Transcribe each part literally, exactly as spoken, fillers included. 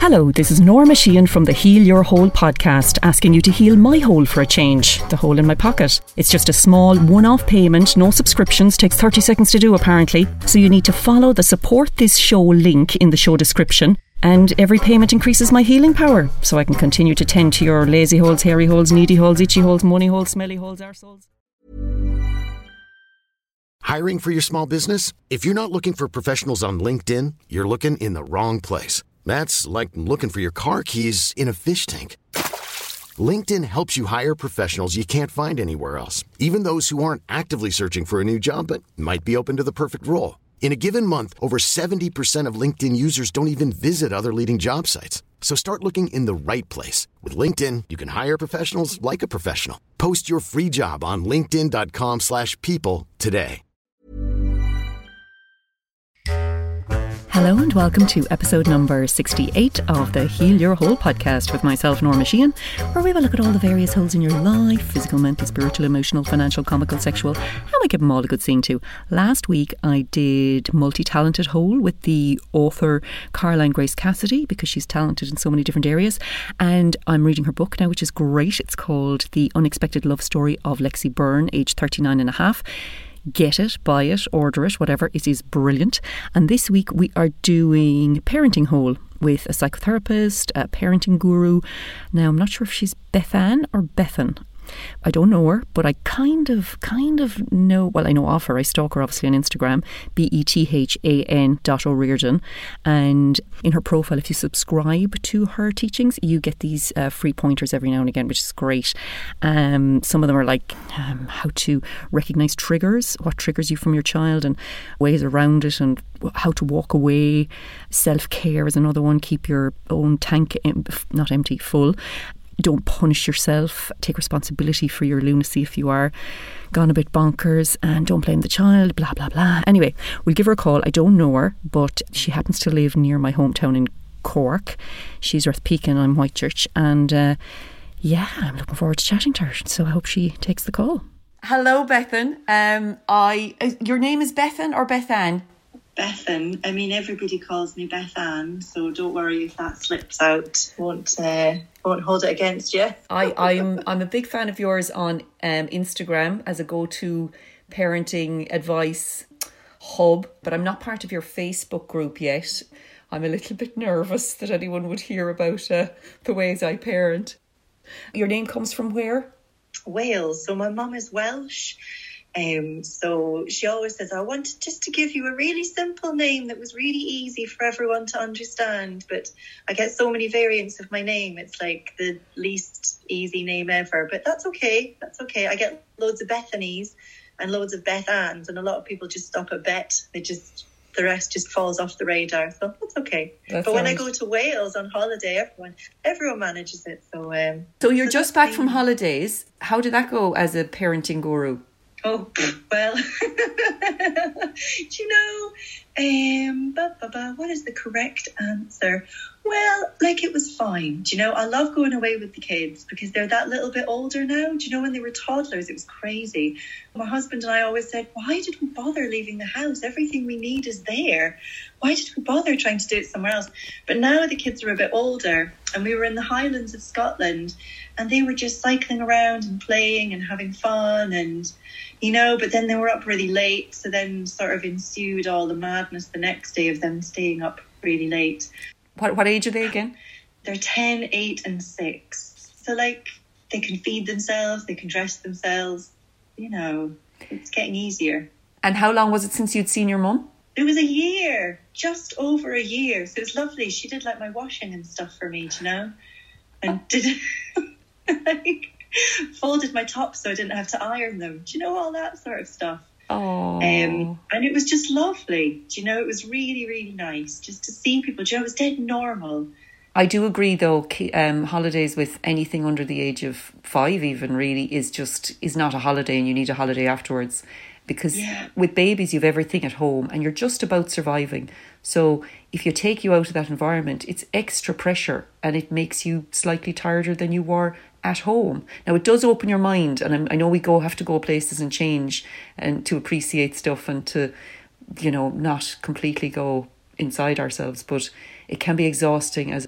Hello, this is Norma Sheehan from the Heal Your Hole podcast, asking you to heal my hole for a change, the hole in my pocket. It's just a small one-off payment, no subscriptions, takes thirty seconds to do apparently. So you need to follow the support this show link in the show description, and every payment increases my healing power, so I can continue to tend to your lazy holes, hairy holes, needy holes, itchy holes, money holes, smelly holes, arseholes. Hiring for your small business? If you're not looking for professionals on LinkedIn, you're looking in the wrong place. That's like looking for your car keys in a fish tank. LinkedIn helps you hire professionals you can't find anywhere else, even those who aren't actively searching for a new job but might be open to the perfect role. In a given month, over seventy percent of LinkedIn users don't even visit other leading job sites. So start looking in the right place. With LinkedIn, you can hire professionals like a professional. Post your free job on linkedin.com slash people today. Hello and welcome to episode number sixty-eight of the Heal Your Hole podcast with myself, Norma Sheehan, where we will look at all the various holes in your life: physical, mental, spiritual, emotional, financial, comical, sexual, and we give them all a good seeing too. Last week I did Multi-Talented Hole with the author Caroline Grace Cassidy, because she's talented in so many different areas, and I'm reading her book now, which is great. It's called The Unexpected Love Story of Lexi Byrne, aged thirty-nine and a half. Get it, buy it, order it, whatever. It is brilliant. And this week we are doing Parenting Hole with a psychotherapist, a parenting guru. Now, I'm not sure if she's Bethan or Bethan. I don't know her, but I kind of, kind of know, well, I know of her. I stalk her obviously on Instagram, B E T H A N dot O'Riordan. And in her profile, if you subscribe to her teachings, you get these uh, free pointers every now and again, which is great. Um, some of them are like um, how to recognise triggers, what triggers you from your child and ways around it, and how to walk away. Self-care is another one. Keep your own tank, em- not empty, full. Don't punish yourself. Take responsibility for your lunacy if you are gone a bit bonkers, and don't blame the child, blah, blah, blah. Anyway, we'll give her a call. I don't know her, but she happens to live near my hometown in Cork. She's Rathpeacon, I'm Whitechurch, and uh, yeah, I'm looking forward to chatting to her, so I hope she takes the call. Hello, Bethan. Um, I uh, your name is Bethan or Bethan? Bethan. I mean, everybody calls me Bethan, so don't worry if that slips out. Won't uh, won't hold it against you. I, I'm I'm a big fan of yours on um, Instagram as a go-to parenting advice hub, but I'm not part of your Facebook group yet. I'm a little bit nervous that anyone would hear about uh, the ways I parent. Your name comes from where? Wales. So my mum is Welsh. Um, so she always says, I wanted just to give you a really simple name that was really easy for everyone to understand. But I get so many variants of my name. It's like the least easy name ever. But that's okay. That's okay. I get loads of Bethanies and loads of Bethans. And a lot of people just stop at Bet. They just, the rest just falls off the radar. So that's okay. That but sounds... when I go to Wales on holiday, everyone everyone manages it. So, um, so you're so just back from holidays. How did that go as a parenting guru? Oh, well, do you know, um, ba, ba, ba, what is the correct answer? Well, like, it was fine. Do you know, I love going away with the kids because they're that little bit older now. Do you know, when they were toddlers, it was crazy. My husband and I always said, why did we bother leaving the house? Everything we need is there. Why did we bother trying to do it somewhere else? But now the kids are a bit older, and we were in the Highlands of Scotland, and they were just cycling around and playing and having fun, and, you know, but then they were up really late. So then sort of ensued all the madness the next day of them staying up really late. What what age are they again? They're ten, eight and six. So, like, they can feed themselves, they can dress themselves, you know, it's getting easier. And how long was it since you'd seen your mum? It was a year, just over a year. So it was lovely. She did like my washing and stuff for me, do you know? And did like folded my tops so I didn't have to iron them. Do you know, all that sort of stuff? Oh. Um, and it was just lovely. Do you know, it was really, really nice just to see people. Do you know, it was dead normal. I do agree, though, um, holidays with anything under the age of five even really is just, is not a holiday, and you need a holiday afterwards. Because yeah. with babies, you've everything at home and you're just about surviving. So if you take you out of that environment, it's extra pressure and it makes you slightly tireder than you were at home. Now, it does open your mind, and I'm, I know we go have to go places and change and to appreciate stuff and to, you know, not completely go inside ourselves. But it can be exhausting as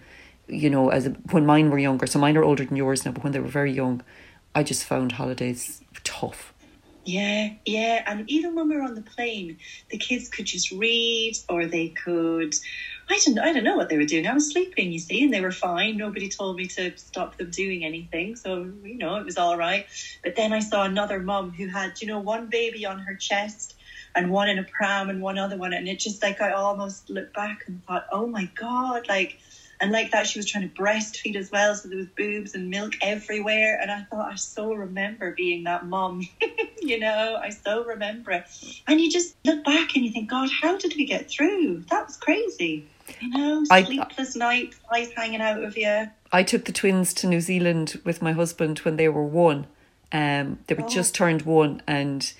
you know, as a, when mine were younger, so mine are older than yours now, but when they were very young, I just found holidays tough. Yeah, yeah. And even when we were on the plane, the kids could just read, or they could, I don't, I don't know what they were doing. I was sleeping, you see, and they were fine. Nobody told me to stop them doing anything. So, you know, it was all right. But then I saw another mum who had, you know, one baby on her chest and one in a pram and one other one. And it just, like, I almost looked back and thought, oh my God, like, and like that, she was trying to breastfeed as well. So there was boobs and milk everywhere. And I thought, I so remember being that mum, you know, I so remember it. And you just look back and you think, God, how did we get through? That was crazy. You know, sleepless I, nights, eyes hanging out of you. I took the twins to New Zealand with my husband when they were one. Um, they were oh. just turned one and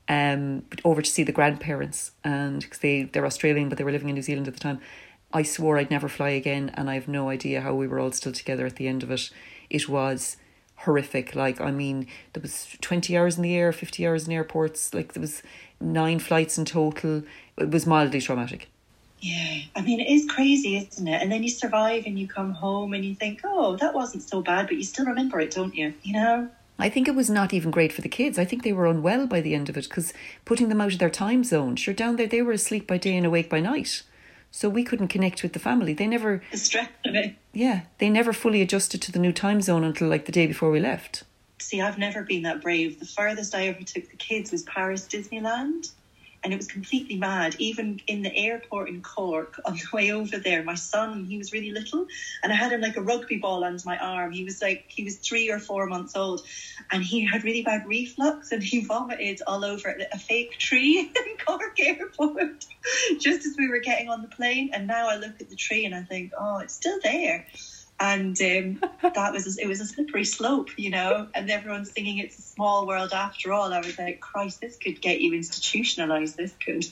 um, over to see the grandparents. And because they, they're Australian, but they were living in New Zealand at the time. I swore I'd never fly again, and I have no idea how we were all still together at the end of it. It was horrific. Like, I mean, there was twenty hours in the air, fifty hours in airports. Like, there was nine flights in total. It was mildly traumatic. Yeah, I mean, it is crazy, isn't it? And then you survive and you come home and you think, oh, that wasn't so bad, but you still remember it, don't you? You know? I think it was not even great for the kids. I think they were unwell by the end of it, because putting them out of their time zone, sure, down there they were asleep by day and awake by night. So we couldn't connect with the family. They never... The stress of it. Yeah, they never fully adjusted to the new time zone until like the day before we left. See, I've never been that brave. The furthest I ever took the kids was Paris Disneyland. And it was completely mad. Even in the airport in Cork, on the way over there, my son, he was really little, and I had him like a rugby ball under my arm. He was like, he was three or four months old, and he had really bad reflux, and he vomited all over a fake tree in Cork airport, just as we were getting on the plane. And now I look at the tree and I think, oh, it's still there. And um, that was, it was a slippery slope, you know, and everyone's singing It's a Small World After All. I was like, Christ, this could get you institutionalised, this could.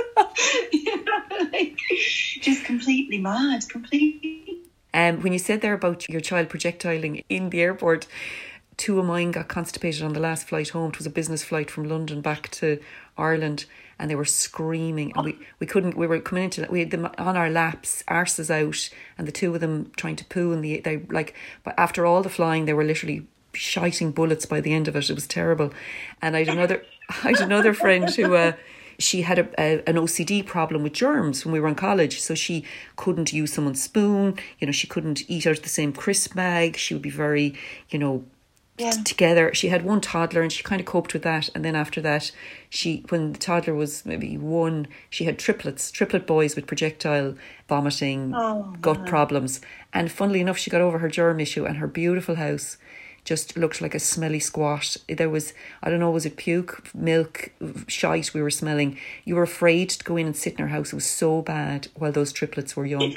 You know, like, just completely mad, completely. Um, when you said there about your child projectiling in the airport, two of mine got constipated on the last flight home. It was a business flight from London back to Ireland, and they were screaming, and we, we couldn't, we were coming into, we had them on our laps, arses out, and the two of them trying to poo, and the, they like, but after all the flying, they were literally shiting bullets by the end of it. It was terrible. And I had another, I had another friend who, uh, she had a, a, an O C D problem with germs when we were in college. So she couldn't use someone's spoon, you know, she couldn't eat out of the same crisp bag. She would be very, you know, Yeah. together. She had one toddler and she kind of coped with that, and then after that she, when the toddler was maybe one, she had triplets triplet boys with projectile vomiting, oh, gut problems, and funnily enough she got over her germ issue, and her beautiful house just looked like a smelly squat. There was, I don't know, was it puke, milk, shite we were smelling. You were afraid to go in and sit in her house. It was so bad while those triplets were young.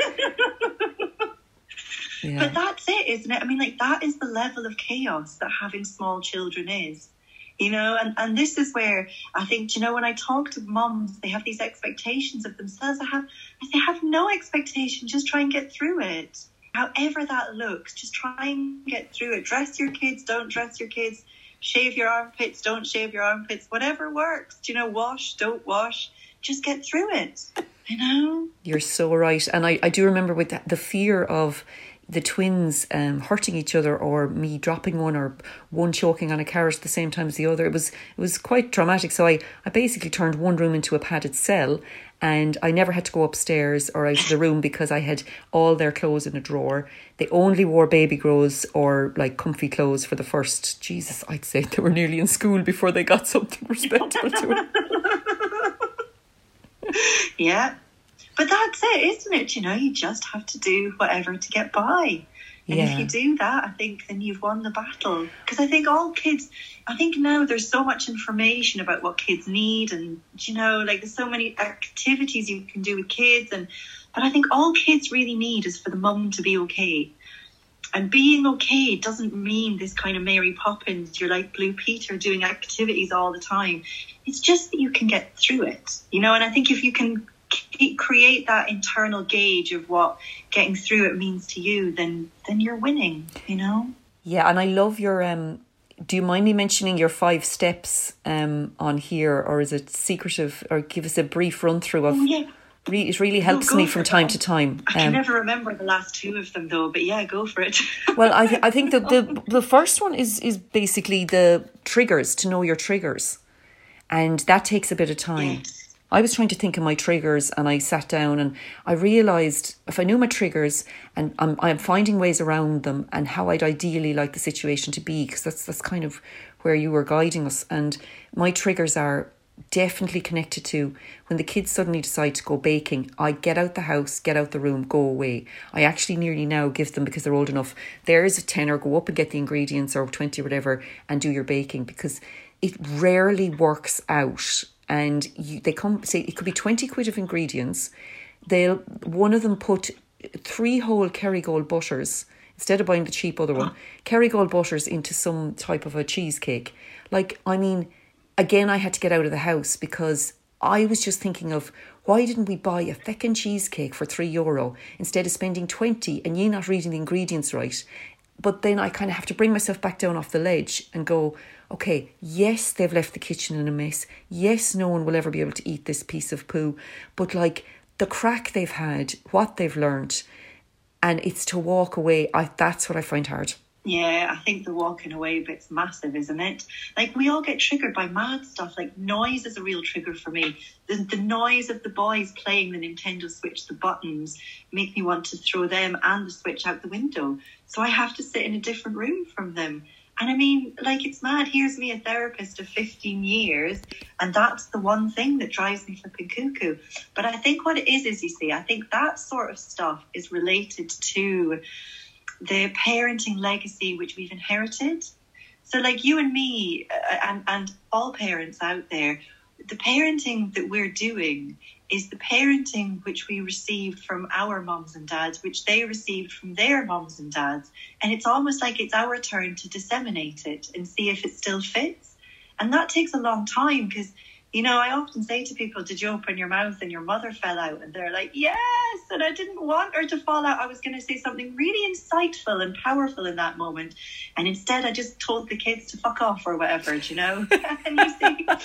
Yeah. But that's it, isn't it? I mean, like, that is the level of chaos that having small children is, you know, and, and this is where I think, you know, when I talk to mums, they have these expectations of themselves. I have, I say, have no expectation, just try and get through it. However that looks, just try and get through it. Dress your kids, don't dress your kids, shave your armpits, don't shave your armpits, whatever works, you know, wash, don't wash, just get through it, you know? You're so right. And I, I do remember with the, the fear of the twins um, hurting each other, or me dropping one, or one choking on a carrot at the same time as the other. It was it was quite traumatic. So I, I basically turned one room into a padded cell, and I never had to go upstairs or out of the room because I had all their clothes in a drawer. They only wore baby grows or like comfy clothes for the first, Jesus, I'd say they were nearly in school before they got something respectable to it. Yeah. But that's it, isn't it? You know, you just have to do whatever to get by. And yeah. If you do that, I think then you've won the battle. Because I think all kids, I think now there's so much information about what kids need. And, you know, like there's so many activities you can do with kids. And but I think all kids really need is for the mum to be okay. And being okay doesn't mean this kind of Mary Poppins, you're like Blue Peter doing activities all the time. It's just that you can get through it, you know. And I think if you can create that internal gauge of what getting through it means to you, then then you're winning, you know. Yeah, and I love your um do you mind me mentioning your five steps um on here, or is it secretive, or give us a brief run through of oh, yeah Re- it really helps No, me go from for it, time Mom. to time. I can Um, never remember the last two of them though, but yeah, go for it. well, I, th- I think the, the the first one is is basically the triggers, to know your triggers. And that takes a bit of time. Yes. I was trying to think of my triggers, and I sat down and I realised if I knew my triggers and I'm, I'm finding ways around them and how I'd ideally like the situation to be, because that's, that's kind of where you were guiding us. And my triggers are definitely connected to when the kids suddenly decide to go baking. I get out the house, get out the room, go away. I actually nearly now give them, because they're old enough, there's a tenner, go up and get the ingredients, or twenty or whatever, and do your baking, because it rarely works out. And you, they come, say it could be twenty quid of ingredients. They'll, one of them put three whole Kerrygold butters, instead of buying the cheap other one, Kerrygold butters into some type of a cheesecake. Like, I mean, again, I had to get out of the house because I was just thinking of, why didn't we buy a feckin' cheesecake for three euro instead of spending twenty and you not reading the ingredients right? But then I kind of have to bring myself back down off the ledge and go, okay, yes, they've left the kitchen in a mess. Yes, no one will ever be able to eat this piece of poo. But like the crack they've had, what they've learnt, and it's to walk away. I, that's what I find hard. Yeah, I think the walking away bit's massive, isn't it? Like, we all get triggered by mad stuff. Like, noise is a real trigger for me. The, the noise of the boys playing the Nintendo Switch, the buttons, make me want to throw them and the Switch out the window. So I have to sit in a different room from them. And I mean, like, it's mad. Here's me, a therapist of fifteen years, and that's the one thing that drives me flipping cuckoo. But I think what it is, is, you see, I think that sort of stuff is related to the parenting legacy which we've inherited. So like you and me uh, and, and all parents out there, the parenting that we're doing is the parenting which we received from our mums and dads, which they received from their mums and dads. And it's almost like it's our turn to disseminate it and see if it still fits. And that takes a long time because, you know, I often say to people, did you open your mouth and your mother fell out? And they're like, yes. And I didn't want her to fall out. I was going to say something really insightful and powerful in that moment. And instead, I just told the kids to fuck off or whatever, do you know? And you see, you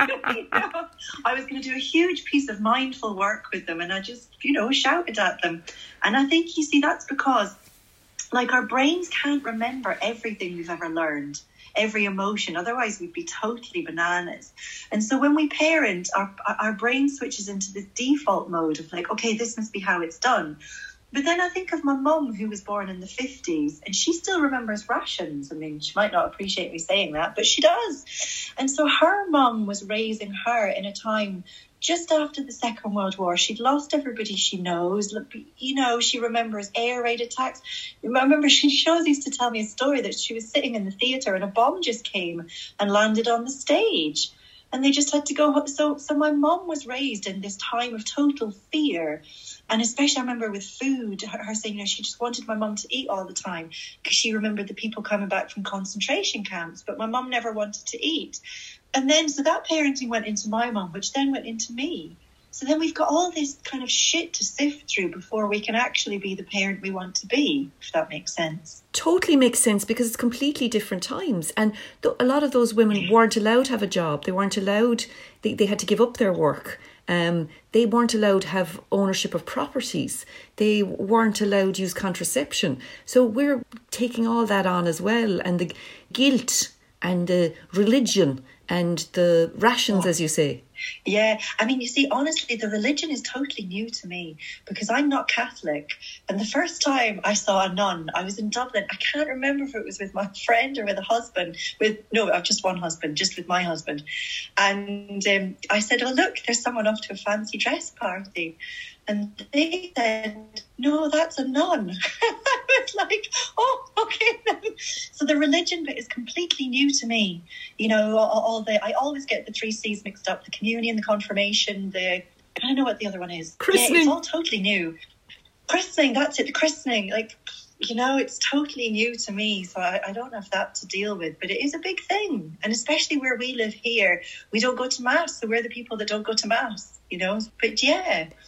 know, I was going to do a huge piece of mindful work with them. And I just, you know, shouted at them. And I think, you see, that's because, like, our brains can't remember everything we've ever learned. Every emotion, otherwise we'd be totally bananas. And so when we parent, our our brain switches into this default mode of like, okay, this must be how it's done. But then I think of my mum, who was born in the fifties, and she still remembers rations. I mean, she might not appreciate me saying that, but she does. And so her mum was raising her in a time just after the Second World War. She'd lost everybody she knows. You know, she remembers air raid attacks. I remember she, she always used to tell me a story that she was sitting in the theatre and a bomb just came and landed on the stage. And they just had to go. So, so my mum was raised in this time of total fear. And especially I remember with food, her, her saying, you know, she just wanted my mum to eat all the time because she remembered the people coming back from concentration camps. But my mum never wanted to eat. And then, so that parenting went into my mum, which then went into me. So then we've got all this kind of shit to sift through before we can actually be the parent we want to be, if that makes sense. Totally makes sense, because it's completely different times. And th- a lot of those women weren't allowed to have a job. They weren't allowed, they, they had to give up their work. Um, they weren't allowed to have ownership of properties. They weren't allowed to use contraception. So we're taking all that on as well. And the guilt and the religion and the rations, as you say. Yeah, I mean, you see, honestly, the religion is totally new to me because I'm not Catholic. And the first time I saw a nun, I was in Dublin. I can't remember if it was with my friend or with a husband. With no, I've just one husband, just with my husband. And um, I said, oh, look, there's someone off to a fancy dress party. And they said, no, that's a nun. I was like, oh, okay. Then. So the religion bit is completely new to me. You know, all, all the, I always get the three C's mixed up, the communion, the confirmation, the, I don't know what the other one is. Christening. Yeah, it's all totally new. Christening, that's it, the christening. Like, you know, it's totally new to me. So I, I don't have that to deal with, but it is a big thing. And especially where we live here, we don't go to mass. So we're the people that don't go to mass, you know. But yeah.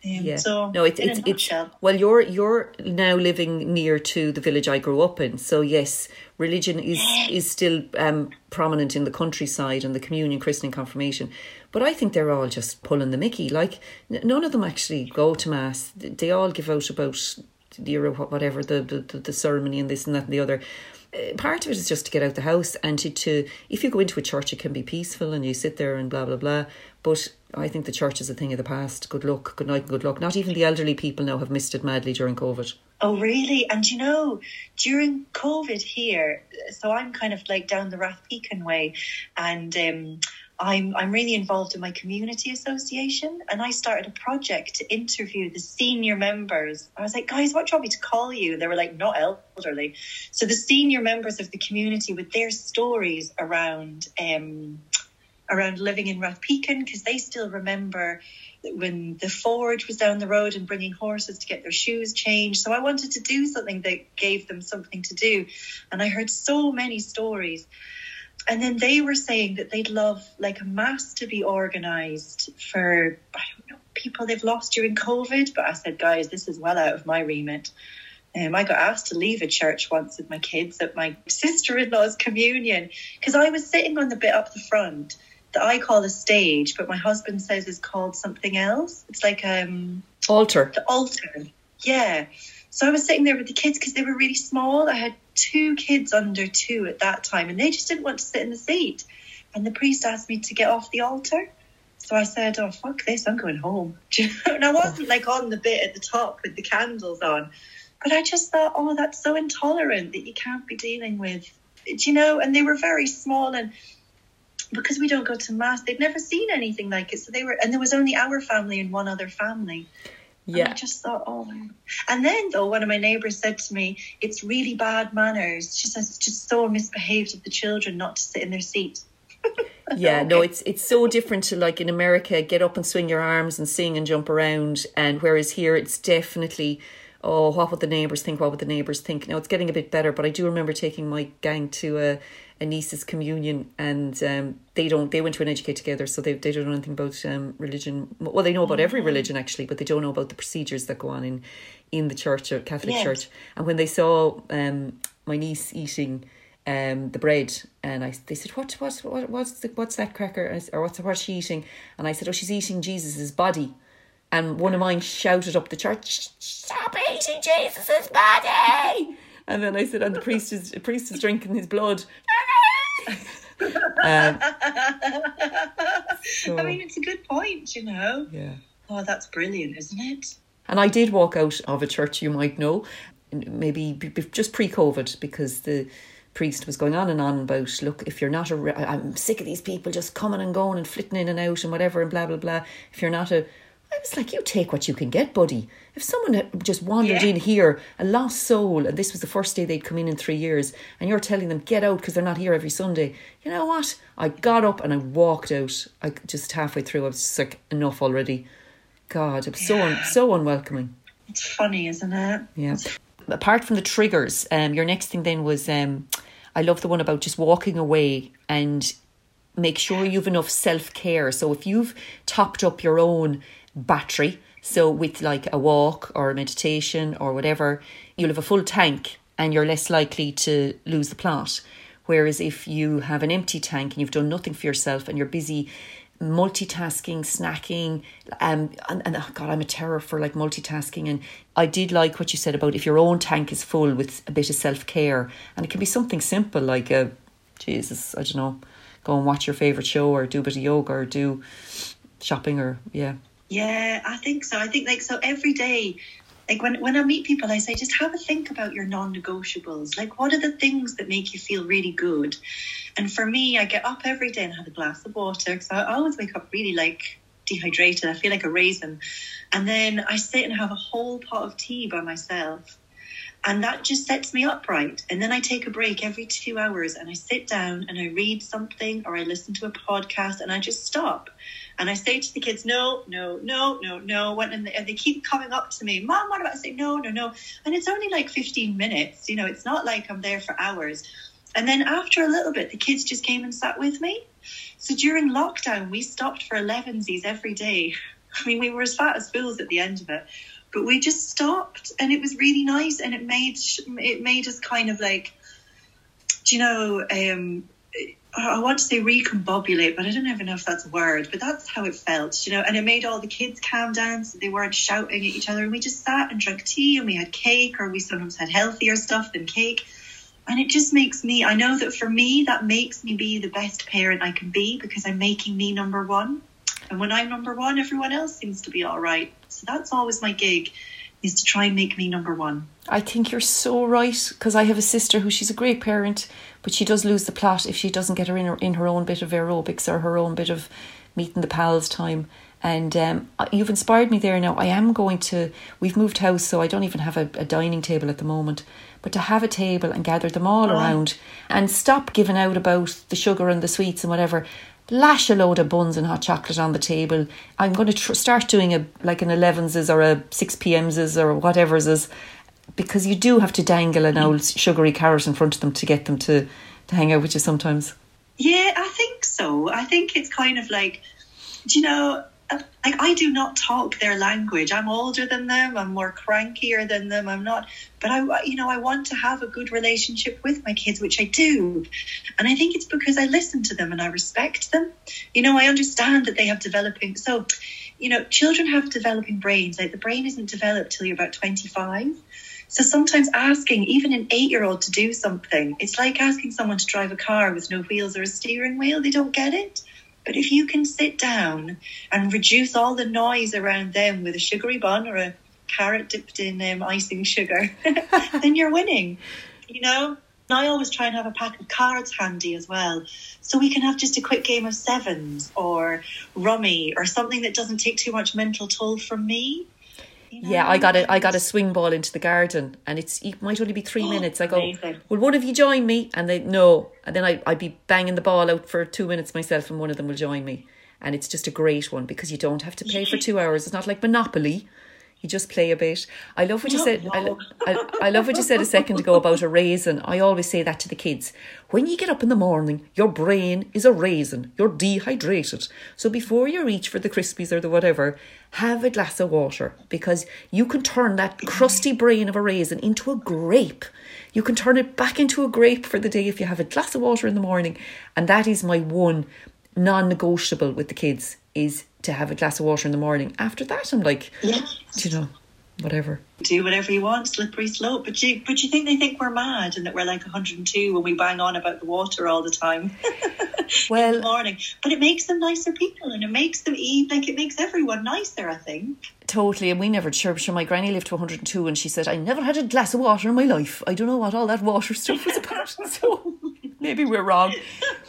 Yeah. So no, it's it's, it's well, you're you're now living near to the village I grew up in, so yes, religion is is still um, prominent in the countryside and the communion, christening, confirmation. But I think they're all just pulling the mickey. Like n- none of them actually go to mass. They all give out about the whatever the the, the ceremony and this and that and the other. Part of it is just to get out the house and to, to if you go into a church, it can be peaceful and you sit there and blah blah blah. But I think the church is a thing of the past. Good luck, good night, and good luck. Not even the elderly people now have missed it madly during COVID. Oh, really? And you know, during COVID here, so I'm kind of like down the Rathpeacon way, and um, I'm I'm really involved in my community association, and I started a project to interview the senior members. I was like, guys, what do you want me to call you? And they were like, not elderly. So the senior members of the community with their stories around um, around living in Rathpeacon, because they still remember when the forge was down the road and bringing horses to get their shoes changed. So I wanted to do something that gave them something to do. And I heard so many stories. And then they were saying that they'd love like a mass to be organised for, I don't know, people they've lost during COVID. But I said, guys, this is well out of my remit. Um, I got asked to leave a church once with my kids at my sister-in-law's communion, because I was sitting on the bit up the front that I call a stage, but my husband says is called something else. It's like um altar. The altar. Yeah. So I was sitting there with the kids because they were really small. I had two kids under two at that time, and they just didn't want to sit in the seat. And the priest asked me to get off the altar. So I said, oh, fuck this, I'm going home. And I wasn't like on the bit at the top with the candles on. But I just thought, oh, that's so intolerant that you can't be dealing with, you know, and they were very small, and because we don't go to mass, they'd never seen anything like it. So they were, and there was only our family and one other family. Yeah. And I just thought, oh. And then, though, one of my neighbours said to me, it's really bad manners. She says it's just so misbehaved of the children not to sit in their seat. Yeah, okay. No, it's it's so different to like in America, get up and swing your arms and sing and jump around. And whereas here, it's definitely, oh, what would the neighbours think? What would the neighbours think? Now, it's getting a bit better, but I do remember taking my gang to a, a niece's communion, and um, they don't. They went to an educate together, so they they don't know anything about um, religion. Well, they know about every religion actually, but they don't know about the procedures that go on in in the church or Catholic yes. church. And when they saw um, my niece eating um, the bread, and I they said, "What what what what's the, what's that cracker?" Or what's what's she eating? And I said, "Oh, she's eating Jesus's body." And one of mine shouted up the church, "Stop eating Jesus's body!" And then I said, "And the priest is the priest is drinking his blood." um, so, I mean, it's a good point, you know. Yeah. Oh, that's brilliant, isn't it? And I did walk out of a church, you might know, maybe just pre-COVID, because the priest was going on and on about, look, if you're not a, I'm sick of these people just coming and going and flitting in and out and whatever and blah blah blah. If you're not a I was like, you take what you can get, buddy. If someone had just wandered yeah. in here, a lost soul, and this was the first day they'd come in in three years, and you're telling them, get out because they're not here every Sunday. You know what? I got up and I walked out. I just halfway through, I was just like, enough already. God, it was so, un- so unwelcoming. It's funny, isn't it? Yeah. Apart from the triggers, um, your next thing then was, um, I love the one about just walking away and make sure you've enough self-care. So if you've topped up your own battery, so with like a walk or a meditation or whatever, you'll have a full tank and you're less likely to lose the plot. Whereas if you have an empty tank and you've done nothing for yourself and you're busy multitasking, snacking, um, and, and oh God, I'm a terror for like multitasking. And I did like what you said about if your own tank is full with a bit of self-care, and it can be something simple like a, Jesus, I don't know, go and watch your favourite show or do a bit of yoga or do shopping or, yeah. Yeah, I think so. I think like, so every day, like when, when I meet people, I say, just have a think about your non-negotiables. Like, what are the things that make you feel really good? And for me, I get up every day and have a glass of water, because I always wake up really like dehydrated. I feel like a raisin. And then I sit and have a whole pot of tea by myself. And that just sets me up right. And then I take a break every two hours and I sit down and I read something or I listen to a podcast and I just stop. And I say to the kids, no, no, no, no, no. And they keep coming up to me, Mom, what about I say, no, no, no. And it's only like fifteen minutes. You know, it's not like I'm there for hours. And then after a little bit, the kids just came and sat with me. So during lockdown, we stopped for elevensies every day. I mean, we were as fat as fools at the end of it, but we just stopped, and it was really nice, and it made it made us kind of like, do you know, um, I want to say recombobulate, but I don't even know if that's a word, but that's how it felt, you know, and it made all the kids calm down so they weren't shouting at each other, and we just sat and drank tea, and we had cake, or we sometimes had healthier stuff than cake. And it just makes me, I know that for me, that makes me be the best parent I can be, because I'm making me number one. And when I'm number one, everyone else seems to be all right. So that's always my gig, is to try and make me number one. I think you're so right, because I have a sister who, she's a great parent, but she does lose the plot if she doesn't get her in her, in her own bit of aerobics or her own bit of meeting the pals time. And um, you've inspired me there now. I am going to, we've moved house, so I don't even have a, a dining table at the moment. But to have a table and gather them all oh. around and stop giving out about the sugar and the sweets and whatever. Lash a load of buns and hot chocolate on the table. I'm going to tr- start doing a like an eleven's or a six p.m's or whatever's is, because you do have to dangle an old sugary carrot in front of them to get them to, to hang out with you sometimes. Yeah, I think so. I think it's kind of like, do you know, like, I do not talk their language. I'm older than them. I'm more crankier than them. I'm not, but I, you know, I want to have a good relationship with my kids, which I do. And I think it's because I listen to them and I respect them. You know, I understand that they have developing, so, you know, children have developing brains. Like, the brain isn't developed till you're about twenty-five. So sometimes asking even an eight-year-old to do something, it's like asking someone to drive a car with no wheels or a steering wheel. They don't get it. But if you can sit down and reduce all the noise around them with a sugary bun or a carrot dipped in um, icing sugar, then you're winning, you know? And I always try and have a pack of cards handy as well, so we can have just a quick game of sevens or rummy or something that doesn't take too much mental toll from me. You know? Yeah, I got a I got a swing ball into the garden, and it's it might only be three oh, minutes. I go, amazing. Will one of you join me? And they no, and then I I'd be banging the ball out for two minutes myself, and one of them will join me. And it's just a great one, because you don't have to play for two hours. It's not like Monopoly. You just play a bit. I love what you said. I, I, I love what you said a second ago about a raisin. I always say that to the kids. When you get up in the morning, your brain is a raisin. You're dehydrated. So before you reach for the Crispies or the whatever, have a glass of water, because you can turn that crusty brain of a raisin into a grape. You can turn it back into a grape for the day if you have a glass of water in the morning. And that is my one non-negotiable with the kids, is to have a glass of water in the morning. After that, I'm like, yes. you know, whatever. Do whatever you want, slippery slope. But you, but you think they think we're mad and that we're like one hundred and two when we bang on about the water all the time well, in the morning. But it makes them nicer people, and it makes them eat, like, it makes everyone nicer, I think. Totally. And we never, sure, sure, my granny lived to one hundred and two, and she said, I never had a glass of water in my life. I don't know what all that water stuff was about. So maybe we're wrong.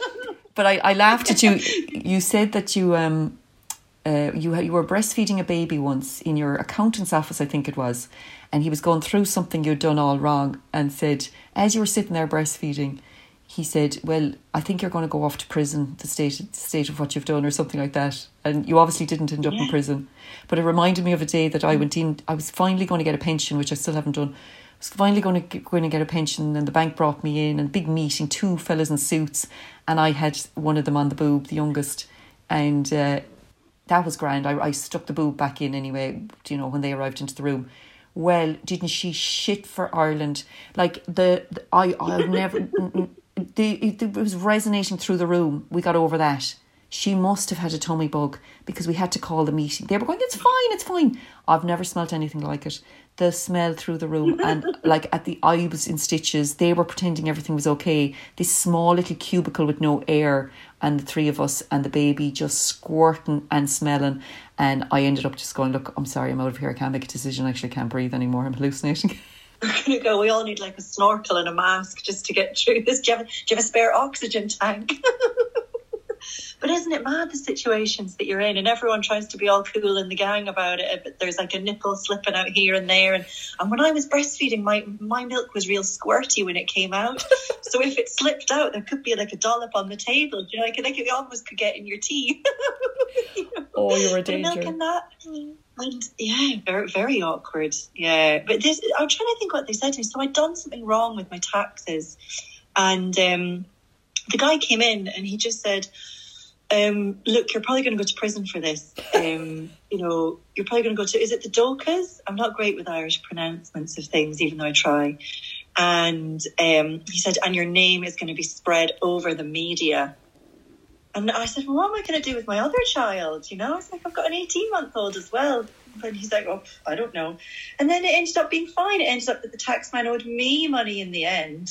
But I, I laughed at you. You said that you... um. Uh, you you were breastfeeding a baby once in your accountant's office, I think it was, and he was going through something you'd done all wrong, and said, as you were sitting there breastfeeding, he said, well, I think you're going to go off to prison, the state, the state of what you've done, or something like that. And you obviously didn't end up yeah. in prison. But it reminded me of a day that I went in, I was finally going to get a pension, which I still haven't done. I was finally going to get, go in and get a pension, and the bank brought me in, and big meeting, two fellas in suits, and I had one of them on the boob, the youngest, and... Uh, that was grand. I, I stuck the boob back in anyway, you know, when they arrived into the room. Well, didn't she shit for Ireland? Like, the, the I, I've never... the, it, it was resonating through the room. We got over that. She must have had a tummy bug, because we had to call the meeting. They were going, it's fine, it's fine. I've never smelt anything like it. The smell through the room, and like at the I was in stitches. They were pretending everything was okay. This small little cubicle with no air, and the three of us and the baby just squirting and smelling. And I ended up just going, look, I'm sorry, I'm out of here. I can't make a decision. Actually, I can't breathe anymore. I'm hallucinating. We're going to go, we all need like a snorkel and a mask just to get through this. Do you have, do you have a spare oxygen tank? But isn't it mad, the situations that you're in, and everyone tries to be all cool in the gang about it, but there's like a nipple slipping out here and there. And, and when I was breastfeeding, my, my milk was real squirty when it came out. So if it slipped out, there could be like a dollop on the table. You know, like, like it almost could get in your tea. You know? Oh, you're a danger. Milk and that. And yeah, very, very awkward. Yeah. But this, I'm trying to think what they said to me. So I'd done something wrong with my taxes. And um, the guy came in and he just said, Um, look, you're probably going to go to prison for this. Um, you know, you're probably going to go to, is it the Dokas? I'm not great with Irish pronouncements of things, even though I try. And um, he said, and your name is going to be spread over the media. And I said, well, what am I going to do with my other child? You know, I was like, I've got an eighteen-month-old as well. And he's like, oh, I don't know. And then it ended up being fine. It ended up that the taxman owed me money in the end.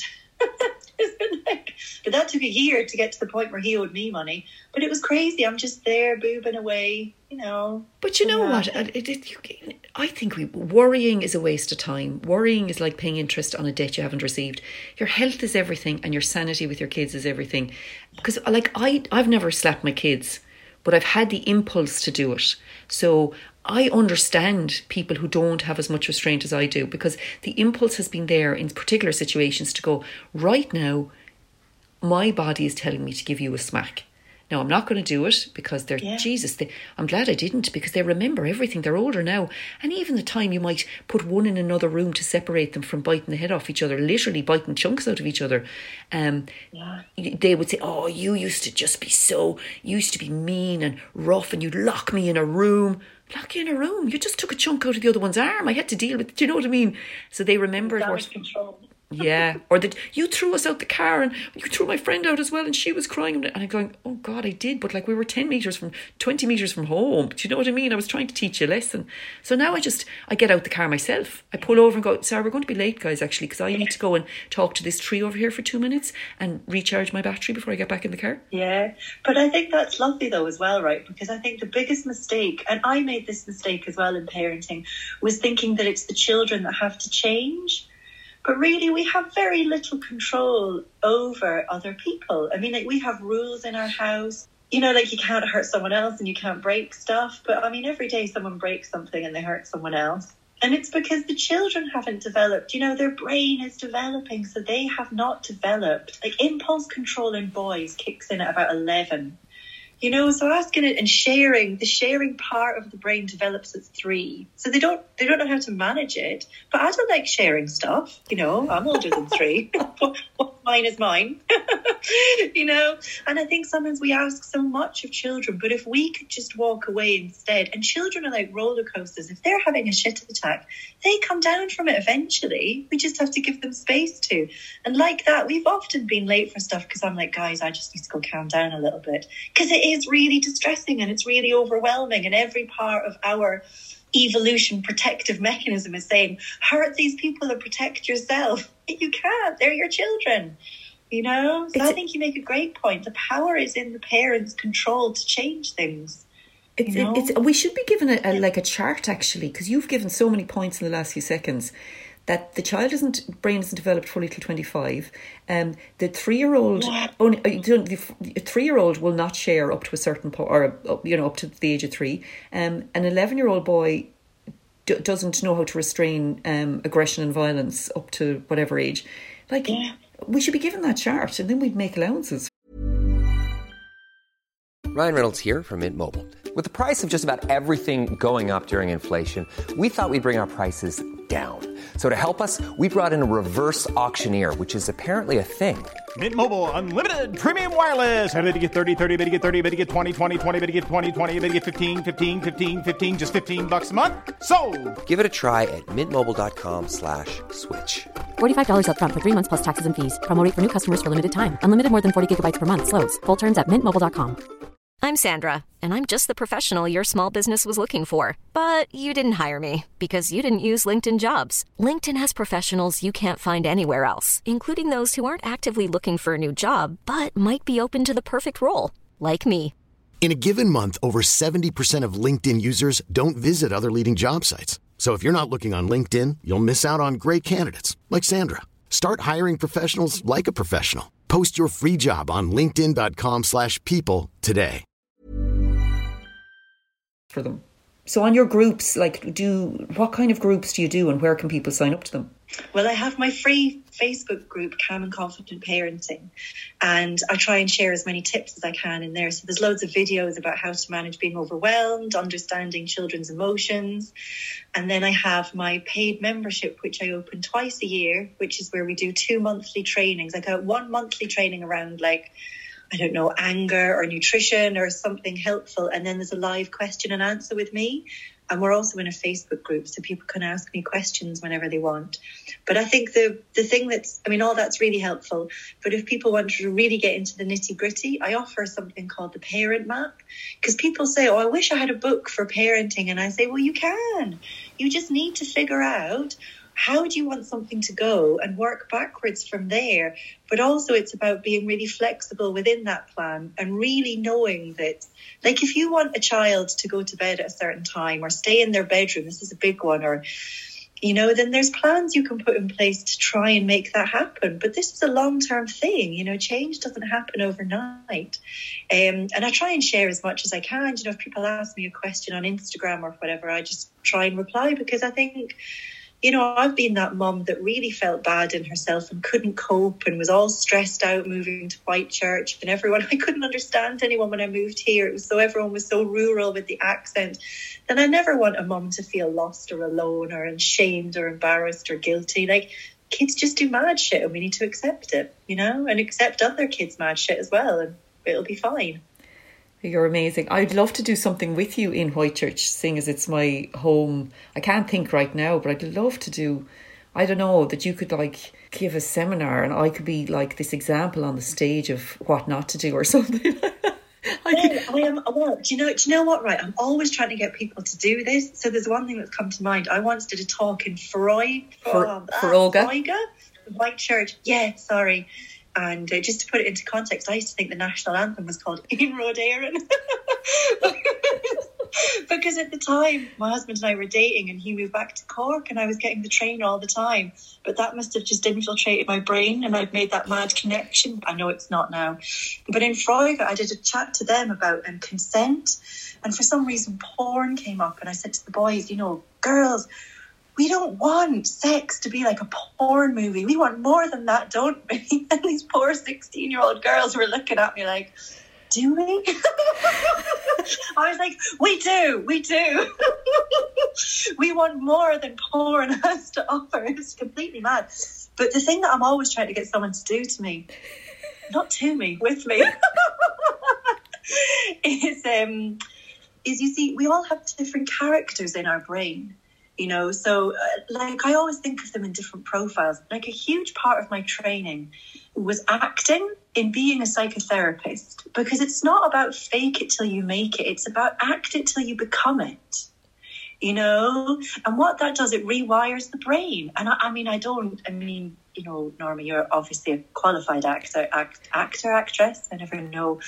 Like, but that took a year to get to the point where he owed me money. But it was crazy. I'm just there boobing away, you know. But you know yeah. what? It, it, you, I think we, worrying is a waste of time. Worrying is like paying interest on a debt you haven't received. Your health is everything, and your sanity with your kids is everything. Because like I, I've never slapped my kids, but I've had the impulse to do it. So I understand people who don't have as much restraint as I do, because the impulse has been there in particular situations to go, right now, my body is telling me to give you a smack. Now, I'm not going to do it because they're, yeah. Jesus, they, I'm glad I didn't, because they remember everything. They're older now. And even the time you might put one in another room to separate them from biting the head off each other, literally biting chunks out of each other. Um, yeah. They would say, oh, you used to just be so, you used to be mean and rough, and you'd lock me in a room. Lock you in a room. You just took a chunk out of the other one's arm. I had to deal with it. Do you know what I mean? So they remember it worse. Control. Yeah, or that you threw us out the car, and you threw my friend out as well, and she was crying, and I'm going, oh God, I did, but like we were ten metres from, twenty metres from home. Do you know what I mean? I was trying to teach you a lesson. So now I just, I get out the car myself. I pull over and go, sorry, we're going to be late, guys, actually, because I need to go and talk to this tree over here for two minutes and recharge my battery before I get back in the car. Yeah, but I think that's lovely though as well, right? Because I think the biggest mistake, and I made this mistake as well in parenting, was thinking that it's the children that have to change. But really, we have very little control over other people. I mean, like, we have rules in our house. You know, like, you can't hurt someone else and you can't break stuff. But, I mean, every day someone breaks something and they hurt someone else. And it's because the children haven't developed. You know, their brain is developing, so they have not developed. Like, impulse control in boys kicks in at about eleven. You know, so asking it and sharing, the sharing part of the brain develops at three. So they don't they don't know how to manage it. But I don't like sharing stuff. You know, I'm older than three. What's mine is mine. You know, and I think sometimes we ask so much of children, but if we could just walk away instead, and children are like roller coasters. If they're having a shit attack, they come down from it eventually. We just have to give them space to. And like that, we've often been late for stuff because I'm like, guys, I just need to go calm down a little bit. Because it is really distressing and it's really overwhelming, and every part of our evolution protective mechanism is saying, hurt these people and protect yourself. You can't. They're your children. You know, so it's, I think you make a great point. The power is in the parents' control to change things. It's, you know? it's, we should be given a, a like a chart, actually, because you've given so many points in the last few seconds that the child isn't brain isn't developed fully till twenty-five. Um, the three-year-old yeah. only the three-year-old will not share up to a certain point, or you know, up to the age of three. Um, an eleven-year-old boy d- doesn't know how to restrain um, aggression and violence up to whatever age. Like. Yeah. We should be given that chart, and then we'd make allowances. Ryan Reynolds here from Mint Mobile. With the price of just about everything going up during inflation, we thought we'd bring our prices down. So to help us, we brought in a reverse auctioneer, which is apparently a thing. Mint Mobile Unlimited Premium Wireless. How to get thirty, thirty, how to get thirty, how to get twenty, twenty, twenty, how to get twenty, twenty, how to get fifteen, fifteen, fifteen, fifteen, just fifteen bucks a month? Sold! Give it a try at mintmobile.com slash switch. forty-five dollars up front for three months plus taxes and fees. Promo rate for new customers for limited time. Unlimited more than forty gigabytes per month. Slows full terms at mint mobile dot com. I'm Sandra, and I'm just the professional your small business was looking for. But you didn't hire me because you didn't use LinkedIn Jobs. LinkedIn has professionals you can't find anywhere else, including those who aren't actively looking for a new job, but might be open to the perfect role, like me. In a given month, over seventy percent of LinkedIn users don't visit other leading job sites. So if you're not looking on LinkedIn, you'll miss out on great candidates like Sandra. Start hiring professionals like a professional. Post your free job on linkedin.com slash people today. For them. So on your groups, like, do what kind of groups do you do, and where can people sign up to them? Well, I have my free Facebook group, Calm and Confident Parenting, and I try and share as many tips as I can in there. So there's loads of videos about how to manage being overwhelmed, understanding children's emotions. And then I have my paid membership, which I open twice a year, which is where we do two monthly trainings. I got one monthly training around like I don't know, anger or nutrition or something helpful. And then there's a live question and answer with me. And we're also in a Facebook group, so people can ask me questions whenever they want. But I think the the thing that's, I mean, all that's really helpful. But if people want to really get into the nitty gritty, I offer something called the Parent Map. Because people say, oh, I wish I had a book for parenting. And I say, well, you can. You just need to figure out, how do you want something to go, and work backwards from there. But also it's about being really flexible within that plan and really knowing that, like, if you want a child to go to bed at a certain time or stay in their bedroom, this is a big one, or, you know, then there's plans you can put in place to try and make that happen. But this is a long-term thing, you know, change doesn't happen overnight. Um, and I try and share as much as I can. You know, if people ask me a question on Instagram or whatever, I just try and reply, because I think, you know, I've been that mum that really felt bad in herself and couldn't cope and was all stressed out moving to Whitechurch, and everyone, I couldn't understand anyone when I moved here. It was so, everyone was so rural with the accent. Then I never want a mum to feel lost or alone or ashamed or embarrassed or guilty. Like, kids just do mad shit and we need to accept it, you know, and accept other kids' mad shit as well, and it'll be fine. You're amazing. I'd love to do something with you in Whitechurch, seeing as it's my home. I can't think right now, but I'd love to do, I don't know, that you could like give a seminar and I could be like this example on the stage of what not to do or something. I, yeah, I am. Well, do you know? Do you know what? Right, I'm always trying to get people to do this. So there's one thing that's come to mind. I once did a talk in Freud, for, oh, for Olga, Whitechurch. Yeah, sorry. And uh, just to put it into context, I used to think the national anthem was called Inroad Éireann. Because at the time, my husband and I were dating and he moved back to Cork and I was getting the train all the time. But that must have just infiltrated my brain and I've made that mad connection. I know it's not now. But in Freuga, I did a chat to them about um, consent. And for some reason, porn came up. And I said to the boys, you know, girls, we don't want sex to be like a porn movie. We want more than that, don't we? And these poor sixteen-year-old girls were looking at me like, do we? I was like, we do, we do. We want more than porn has to offer. It's completely mad. But the thing that I'm always trying to get someone to do to me, not to me, with me, is, um, is you see, we all have different characters in our brain. You know, so uh, like I always think of them in different profiles. Like a huge part of my training was acting in being a psychotherapist, because it's not about fake it till you make it. It's about act it till you become it, you know, and what that does, it rewires the brain. And I, I mean, I don't, I mean, you know, Norma, you're obviously a qualified actor, act, actor, actress. I never know.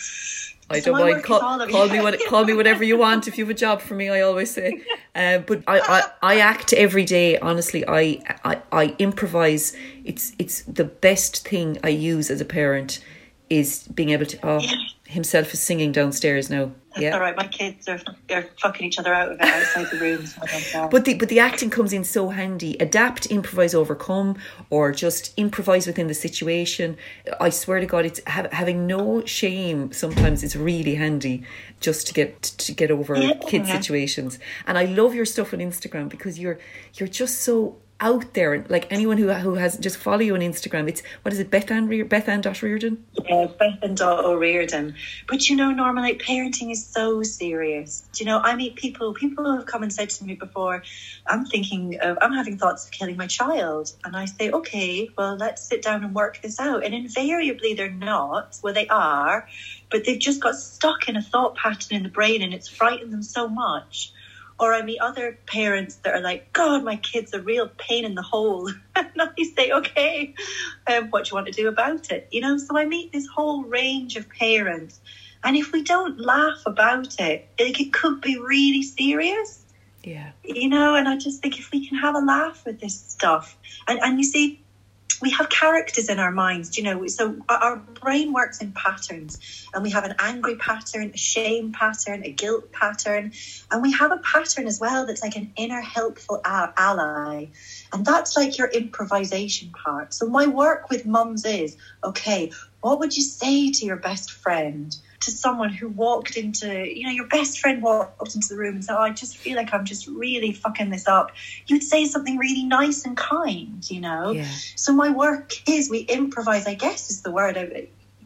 I don't mind. Call, call me what, call me whatever you want. If you have a job for me, I always say. Uh, but I, I, I act every day. Honestly, I, I, I improvise. It's it's the best thing I use as a parent is being able to. Oh, yeah. Himself is singing downstairs now. That's yeah. all right. My kids are are fucking each other out of it outside the room. So but the but the acting comes in so handy. Adapt, improvise, overcome, or just improvise within the situation. I swear to God, it's ha- having no shame. Sometimes it's really handy just to get to get over yeah. kid situations. And I love your stuff on Instagram because you're you're just so out there. Like anyone who who has just follow you on Instagram, it's what is it, Bethan Re- Bethan dot Reardon? Yeah, Bethan dot O'Reardon. But you know, Norma, like parenting is so serious. Do you know, I meet people people have come and said to me before, I'm thinking of I'm having thoughts of killing my child, and I say, okay, well, let's sit down and work this out. And invariably they're not. Well, they are, but they've just got stuck in a thought pattern in the brain and it's frightened them so much. Or I meet other parents that are like, God, my kid's a real pain in the hole. And I say, okay, um, what do you want to do about it? You know, so I meet this whole range of parents. And if we don't laugh about it, like, it could be really serious. Yeah. You know, and I just think if we can have a laugh with this stuff. And, and you see, we have characters in our minds, you know, so our brain works in patterns, and we have an angry pattern, a shame pattern, a guilt pattern, and we have a pattern as well that's like an inner helpful ally, and that's like your improvisation part. So my work with mums is, okay, what would you say to your best friend? To someone who walked into, you know, your best friend walked into the room and said, oh, I just feel like I'm just really fucking this up. You'd say something really nice and kind, you know. Yeah. So my work is we improvise, I guess is the word.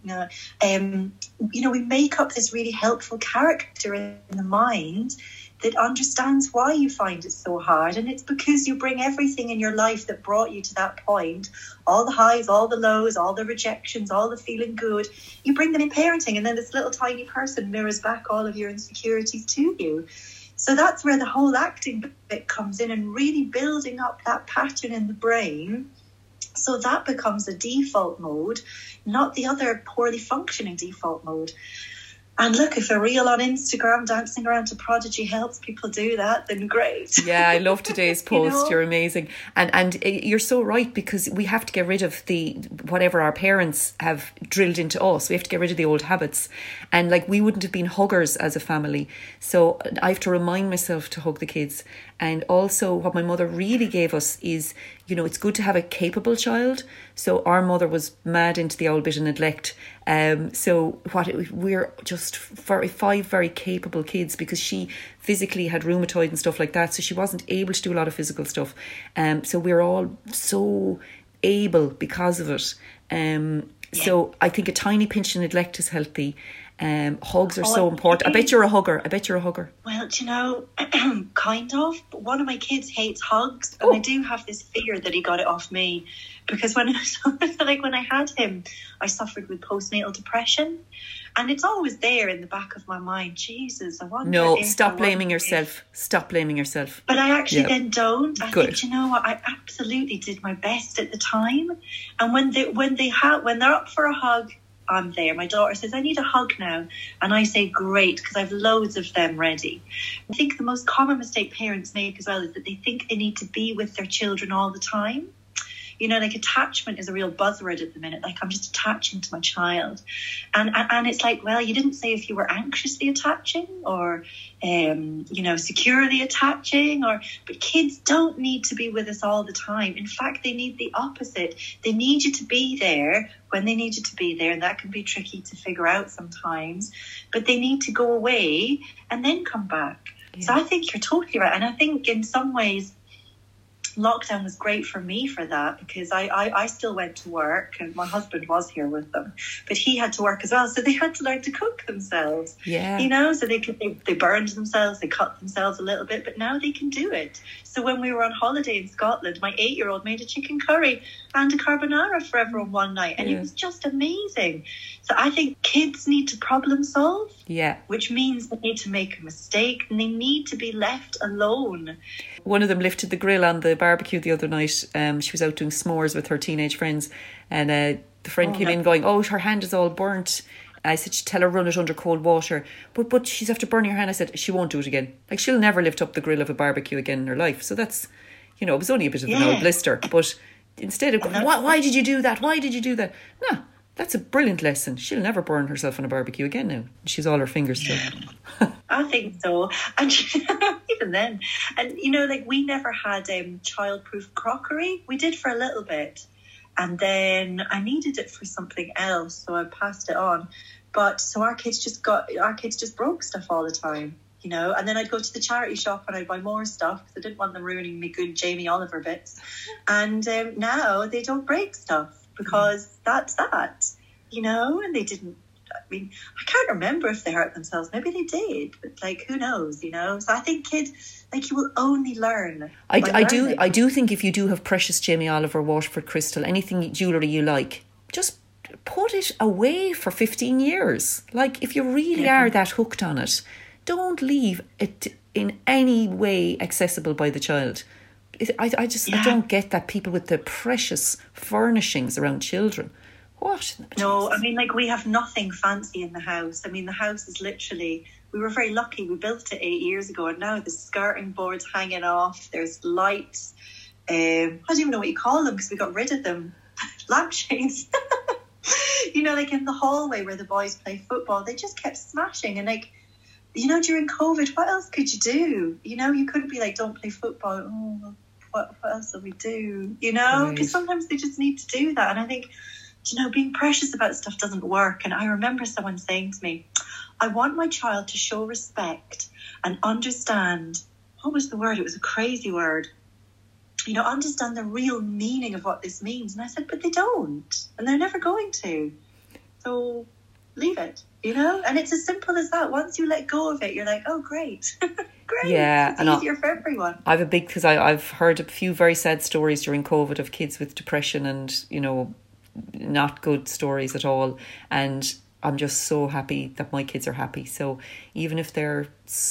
no. Um, you know, we make up this really helpful character in the mind that understands why you find it so hard. And it's because you bring everything in your life that brought you to that point, all the highs, all the lows, all the rejections, all the feeling good, you bring them in parenting, and then this little tiny person mirrors back all of your insecurities to you. So that's where the whole acting bit comes in, and really building up that pattern in the brain. So that becomes a default mode, not the other poorly functioning default mode. And look, if a reel on Instagram dancing around to Prodigy helps people do that, then great. Yeah, I love today's post. you know? You're amazing. And and you're so right, because we have to get rid of the whatever our parents have drilled into us. We have to get rid of the old habits. And like, we wouldn't have been huggers as a family. So I have to remind myself to hug the kids. And also what my mother really gave us is, you know, it's good to have a capable child. So our mother was mad into the old bit of neglect. Um, so what it, we're just very, five very capable kids, because she physically had rheumatoid and stuff like that. So she wasn't able to do a lot of physical stuff. Um, so we're all so able because of it. Um, yeah. So I think a tiny pinch of neglect is healthy. Um, hugs are oh, so important. I bet you're a hugger. I bet you're a hugger. Well, do you know, kind of. But one of my kids hates hugs, and oh. I do have this fear that he got it off me, because when like when I had him, I suffered with postnatal depression, and it's always there in the back of my mind. Jesus, I wonder. No, if, stop blaming yourself. If. Stop blaming yourself. But I actually yeah. then don't. I Good. think, you know what? I absolutely did my best at the time, and when they when they have when they're up for a hug, I'm there. My daughter says, I need a hug now. And I say, great, because I've loads of them ready. I think the most common mistake parents make as well is that they think they need to be with their children all the time. You know, like attachment is a real buzzword at the minute. Like, I'm just attaching to my child. And and, and it's like, well, you didn't say if you were anxiously attaching or, um, you know, securely attaching. or. But kids don't need to be with us all the time. In fact, they need the opposite. They need you to be there when they need you to be there. And that can be tricky to figure out sometimes. But they need to go away and then come back. Yeah. So I think you're totally right. And I think in some ways, lockdown was great for me for that, because I, I, I still went to work, and my husband was here with them, but he had to work as well. So they had to learn to cook themselves, yeah. you know, so they could, they, they burned themselves, they cut themselves a little bit, but now they can do it. So when we were on holiday in Scotland, my eight-year-old made a chicken curry and a carbonara for everyone one night, and yeah. it was just amazing. So I think kids need to problem solve, yeah, which means they need to make a mistake, and they need to be left alone. One of them lifted the grill on the barbecue the other night. Um, she was out doing s'mores with her teenage friends, and uh, the friend oh, came no. in going, oh, her hand is all burnt. I said, tell her run it under cold water. But but she's after burning her hand. I said, she won't do it again. Like, she'll never lift up the grill of a barbecue again in her life. So that's, you know, it was only a bit of yeah. an old blister. But instead of, why, why did you do that? Why did you do that? No, that's a brilliant lesson. She'll never burn herself on a barbecue again now. She's all her fingers still. I think so. And even then, and you know, like, we never had um, child-proof crockery. We did for a little bit, and then I needed it for something else, so I passed it on. But so our kids just got our kids just broke stuff all the time, you know. And then I'd go to the charity shop and I'd buy more stuff because I didn't want them ruining me good Jamie Oliver bits. And um, now they don't break stuff because mm. that's that, you know. And they didn't. I mean, I can't remember if they hurt themselves. Maybe they did, but like, who knows, you know? So I think kids, like, you will only learn. I, I do, I do think if you do have precious Jamie Oliver, Waterford crystal, anything jewellery you like, just put it away for fifteen years. Like, if you really yeah. are that hooked on it, don't leave it in any way accessible by the child. It, I, I just, yeah. I don't get that, people with the precious furnishings around children. What? No, I mean, like, we have nothing fancy in the house. I mean, the house is literally, we were very lucky. We built it eight years ago, and now the skirting board's hanging off. There's lights. Um, I don't even know what you call them because we got rid of them. Lampshades. You know, like in the hallway where the boys play football, they just kept smashing. And like, you know, during COVID, what else could you do? You know, you couldn't be like, don't play football. Oh, what, what else do we do? You know, because right. sometimes they just need to do that. And I think, you know, being precious about stuff doesn't work. And I remember someone saying to me, I want my child to show respect and understand, what was the word? It was a crazy word. You know, understand the real meaning of what this means. And I said, but they don't. And they're never going to. So leave it, you know? And it's as simple as that. Once you let go of it, you're like, oh, great. Great. Yeah. It's and easier I, for everyone. I have a big, because I've heard a few very sad stories during COVID of kids with depression and, you know, not good stories at all. And I'm just so happy that my kids are happy. So even if they're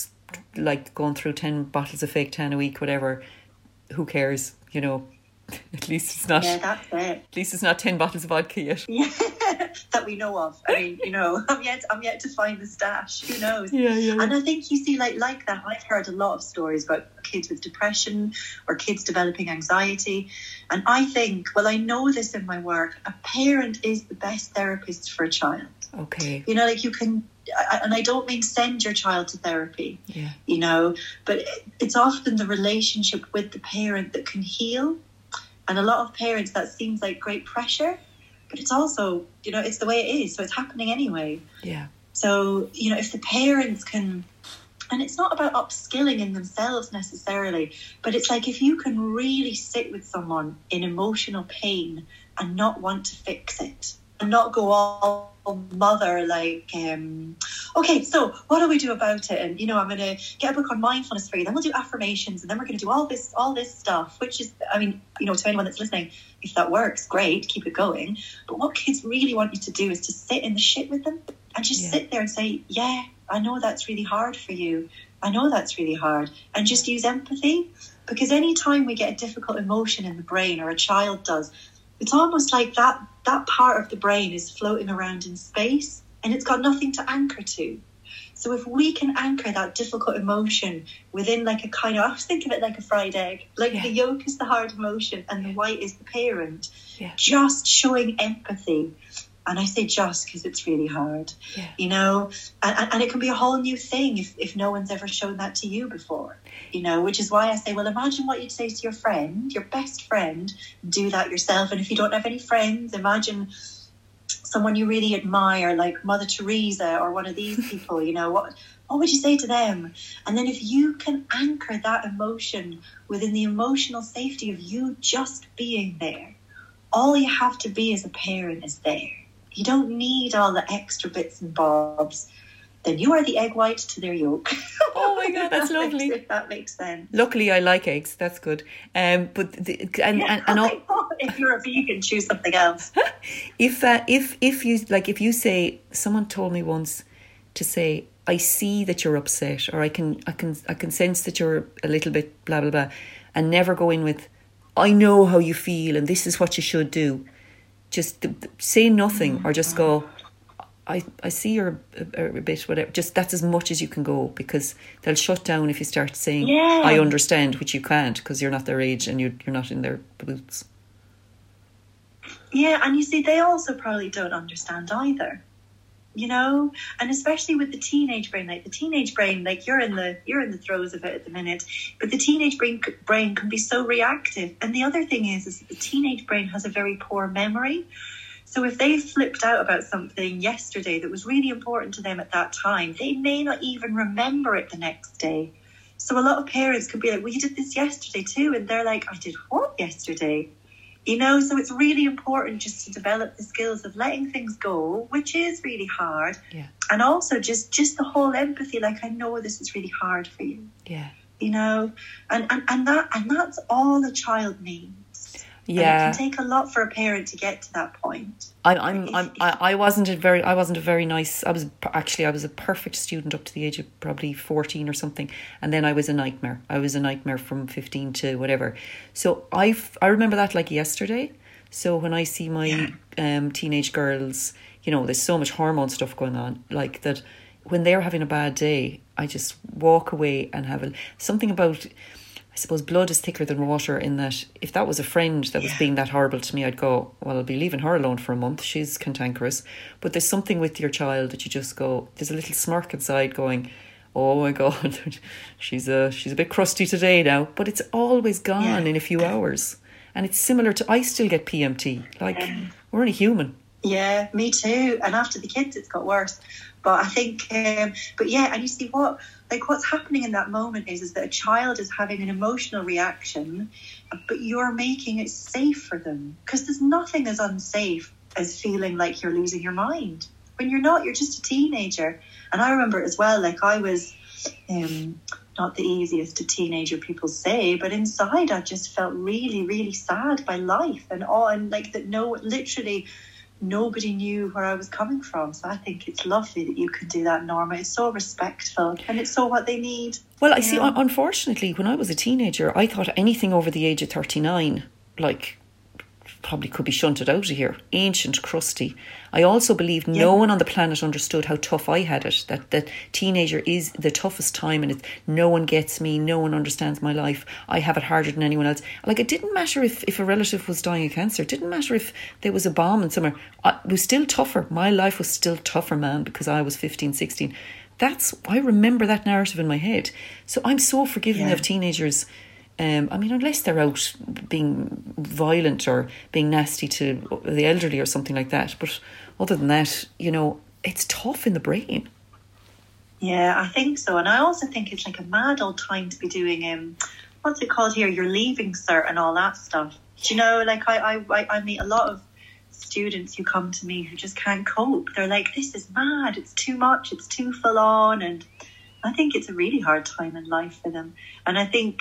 like going through ten bottles of fake tan a week, whatever, who cares, you know? At least it's not. Yeah, that's it. At least it's not ten bottles of vodka yet. Yeah, that we know of. I mean, you know, I'm yet I'm yet to find the stash. Who knows? Yeah, yeah, yeah. And I think you see, like like that. I've heard a lot of stories about kids with depression or kids developing anxiety, and I think, well, I know this in my work. A parent is the best therapist for a child. Okay. You know, like you can, and I don't mean send your child to therapy. Yeah. You know, but it's often the relationship with the parent that can heal. And a lot of parents, that seems like great pressure, but it's also, you know, it's the way it is. So it's happening anyway. Yeah. So, you know, if the parents can, and it's not about upskilling in themselves necessarily, but it's like if you can really sit with someone in emotional pain and not want to fix it and not go all mother like, um, okay, so what do we do about it? And, you know, I'm going to get a book on mindfulness for you. Then we'll do affirmations and then we're going to do all this, all this stuff, which is, I mean, you know, to anyone that's listening, if that works, great, keep it going. But what kids really want you to do is to sit in the shit with them and just yeah. sit there and say, yeah, I know that's really hard for you. I know that's really hard. And just use empathy, because anytime we get a difficult emotion in the brain, or a child does, it's almost like that that part of the brain is floating around in space and it's got nothing to anchor to. So if we can anchor that difficult emotion within like a kind of, I was thinking of it like a fried egg, like yeah. the yolk is the hard emotion and the white is the parent, yeah. just showing empathy. And I say just because it's really hard, yeah. you know, and, and, and it can be a whole new thing if, if no one's ever shown that to you before, you know, which is why I say, well, imagine what you'd say to your friend, your best friend, do that yourself. And if you don't have any friends, imagine someone you really admire, like Mother Teresa or one of these people, you know, what, what would you say to them? And then if you can anchor that emotion within the emotional safety of you just being there, all you have to be as a parent is there. You don't need all the extra bits and bobs. Then you are the egg white to their yolk. Oh my God, that's lovely. If that makes sense. Luckily, I like eggs. That's good. Um, but the, and yeah, and, and all, if you're a vegan, choose something else. if uh, if if you like, if you say, someone told me once to say, I see that you're upset, or I can I can I can sense that you're a little bit blah blah blah, and never go in with, I know how you feel and this is what you should do. Just say nothing, or just go, I, I see you're a, a bit whatever. Just that's as much as you can go, because they'll shut down if you start saying, yeah. I understand, which you can't because you're not their age and you're, you're not in their boots. Yeah, and you see, they also probably don't understand either. You know, and especially with the teenage brain, like the teenage brain, like you're in the you're in the throes of it at the minute, but the teenage brain brain can be so reactive. And the other thing is, is that the teenage brain has a very poor memory. So if they flipped out about something yesterday that was really important to them at that time, they may not even remember it the next day. So a lot of parents could be like, well, you did this yesterday too, and they're like, I did what yesterday? You know, so it's really important just to develop the skills of letting things go, which is really hard. Yeah. And also just, just the whole empathy, like, I know this is really hard for you. Yeah. You know, and, and, and that and that's all a child needs. Yeah. And it can take a lot for a parent to get to that point. I, I'm, I'm, I, I wasn't a very, I wasn't a very nice. I was actually, I was a perfect student up to the age of probably fourteen or something, and then I was a nightmare. I was a nightmare from fifteen to whatever. So I, I remember that like yesterday. So when I see my yeah. um, teenage girls, you know, there's so much hormone stuff going on, like that. When they're having a bad day, I just walk away and have a something about. I suppose blood is thicker than water, in that if that was a friend that was yeah. being that horrible to me, I'd go, well, I'll be leaving her alone for a month. She's cantankerous. But there's something with your child that you just go, there's a little smirk inside going, oh my God, she's a, she's a bit crusty today now. But it's always gone yeah. in a few hours. And it's similar to, I still get P M T. Like, um, we're only human. Yeah, me too. And after the kids, it's got worse. But I think, um, but yeah, and you see what, like what's happening in that moment is, is that a child is having an emotional reaction, but you're making it safe for them. Because there's nothing as unsafe as feeling like you're losing your mind. When you're not, you're just a teenager. And I remember as well, like I was um, not the easiest to teenager people say, but inside I just felt really, really sad by life and all, and like that no, literally nobody knew where I was coming from. So I think it's lovely that you can do that, Norma. It's so respectful and it's so what they need. Well, I see, know? Unfortunately, when I was a teenager, I thought anything over the age of thirty-nine, like, probably could be shunted out of here. Ancient, crusty. I also believe yeah. no one on the planet understood how tough I had it. That that teenager is the toughest time, and it's, no one gets me, no one understands my life. I have it harder than anyone else. Like, it didn't matter if, if a relative was dying of cancer. It didn't matter if there was a bomb in somewhere. I, it was still tougher. My life was still tougher, man, because I was fifteen, sixteen. That's, I remember that narrative in my head. So I'm so forgiving yeah. of teenagers. Um, I mean, unless they're out being violent or being nasty to the elderly or something like that. But other than that, you know, it's tough in the brain. Yeah, I think so. And I also think it's like a mad old time to be doing, um, what's it called here? Your leaving cert and all that stuff. Do you know, like I, I, I meet a lot of students who come to me who just can't cope. They're like, this is mad. It's too much. It's too full on. And I think it's a really hard time in life for them. And I think,